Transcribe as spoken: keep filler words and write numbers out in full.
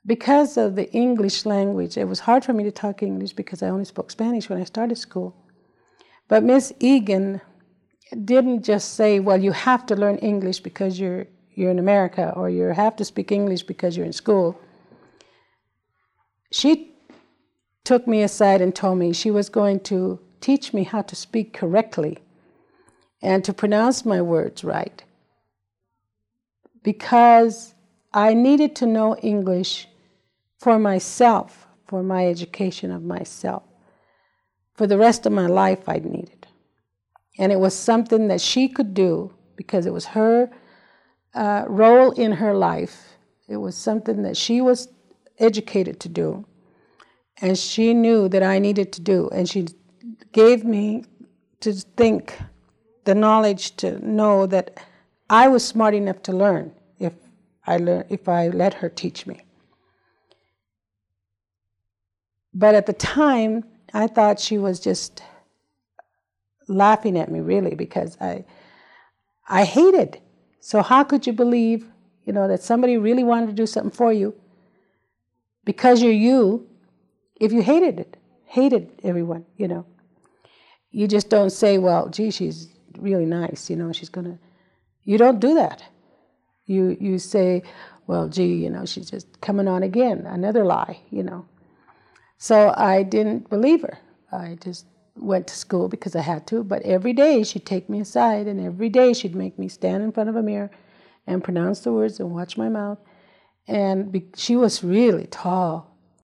because of the English language, it was hard for me to talk English because I only spoke Spanish when I started school. But Miss Egan didn't just say, well, you have to learn English because you're, you're in America, or you have to speak English because you're in school. She took me aside and told me she was going to teach me how to speak correctly and to pronounce my words right, because I needed to know English for myself, for my education of myself. For the rest of my life, I'd need it. And it was something that she could do because it was her uh, role in her life. It was something that she was educated to do. And she knew that I needed to do. And she gave me to think, the knowledge to know that I was smart enough to learn if I, learn, if I let her teach me. But at the time, I thought she was just laughing at me, really, because I, I hated. So how could you believe, you know, that somebody really wanted to do something for you because you're you, if you hated it, hated everyone, you know? You just don't say, well, gee, she's really nice, you know, she's going to... You don't do that. You, you say, well, gee, you know, she's just coming on again, another lie, you know. So I didn't believe her. I just went to school because I had to, but every day she'd take me aside, and every day she'd make me stand in front of a mirror and pronounce the words and watch my mouth. And be, she was really tall,